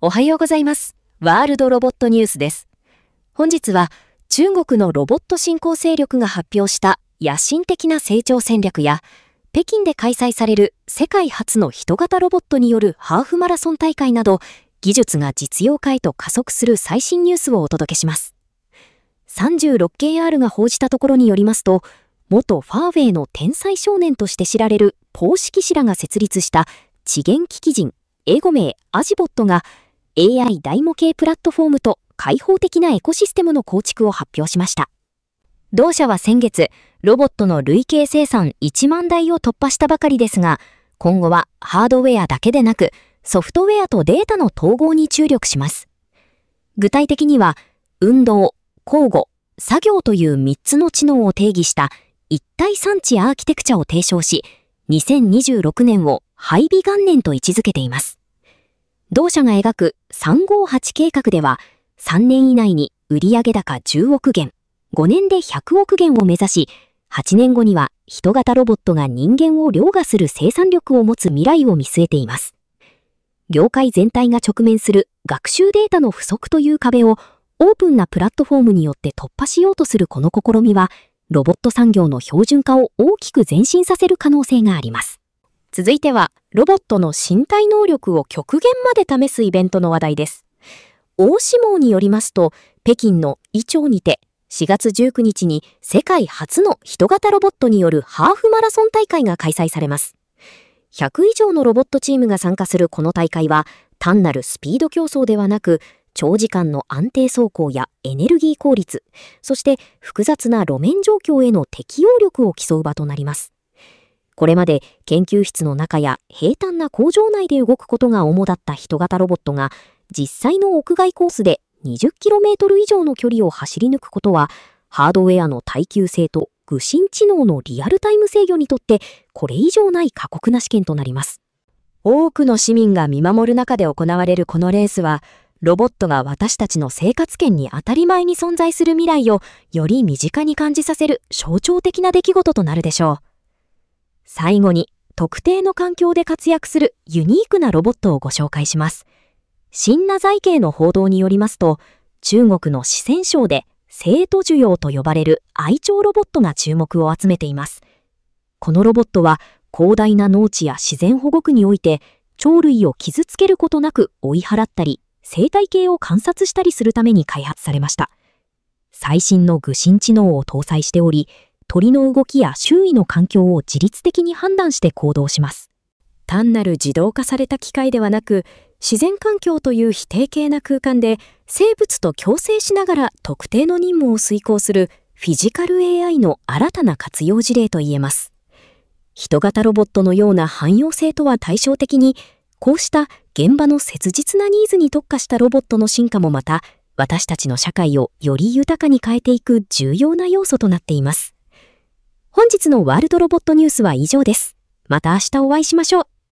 おはようございます。ワールドロボットニュースです。本日は中国のロボット振興勢力が発表した野心的な成長戦略や、北京で開催される世界初の人型ロボットによるハーフマラソン大会など、技術が実用化へと加速する最新ニュースをお届けします。36KR が報じたところによりますと、元ファーウェイの天才少年として知られるポーシキ氏らが設立した知言機器人、英語名アジボットが AI 大模型プラットフォームと開放的なエコシステムの構築を発表しました。同社は先月、ロボットの累計生産1万台を突破したばかりですが、今後はハードウェアだけでなく、ソフトウェアとデータの統合に注力します。具体的には、運動、交互、作業という3つの知能を定義した一体産地アーキテクチャを提唱し、2026年を配備元年と位置づけています。同社が描く358計画では、3年以内に売上高10億元、5年で100億元を目指し、8年後には人型ロボットが人間を凌駕する生産力を持つ未来を見据えています。業界全体が直面する学習データの不足という壁をオープンなプラットフォームによって突破しようとするこの試みは、ロボット産業の標準化を大きく前進させる可能性があります。続いては、ロボットの身体能力を極限まで試すイベントの話題です。欧志網によりますと、北京のイチョウにて4月19日に世界初の人型ロボットによるハーフマラソン大会が開催されます。100以上のロボットチームが参加するこの大会は、単なるスピード競争ではなく、長時間の安定走行やエネルギー効率、そして複雑な路面状況への適応力を競う場となります。これまで研究室の中や平坦な工場内で動くことが主だった人型ロボットが、実際の屋外コースで 20km 以上の距離を走り抜くことは、ハードウェアの耐久性と具心知能のリアルタイム制御にとってこれ以上ない過酷な試験となります。多くの市民が見守る中で行われるこのレースは、ロボットが私たちの生活圏に当たり前に存在する未来をより身近に感じさせる象徴的な出来事となるでしょう。最後に、特定の環境で活躍するユニークなロボットをご紹介します。新羅財系の報道によりますと、中国の四川省で成都需要と呼ばれる愛鳥ロボットが注目を集めています。このロボットは広大な農地や自然保護区において鳥類を傷つけることなく追い払ったり、生態系を観察したりするために開発されました。最新の具心知能を搭載しており、鳥の動きや周囲の環境を自律的に判断して行動します。単なる自動化された機械ではなく、自然環境という非定型な空間で生物と共生しながら特定の任務を遂行するフィジカル AI の新たな活用事例といえます。人型ロボットのような汎用性とは対照的に、こうした現場の切実なニーズに特化したロボットの進化もまた、私たちの社会をより豊かに変えていく重要な要素となっています。本日のワールドロボットニュースは以上です。また明日お会いしましょう。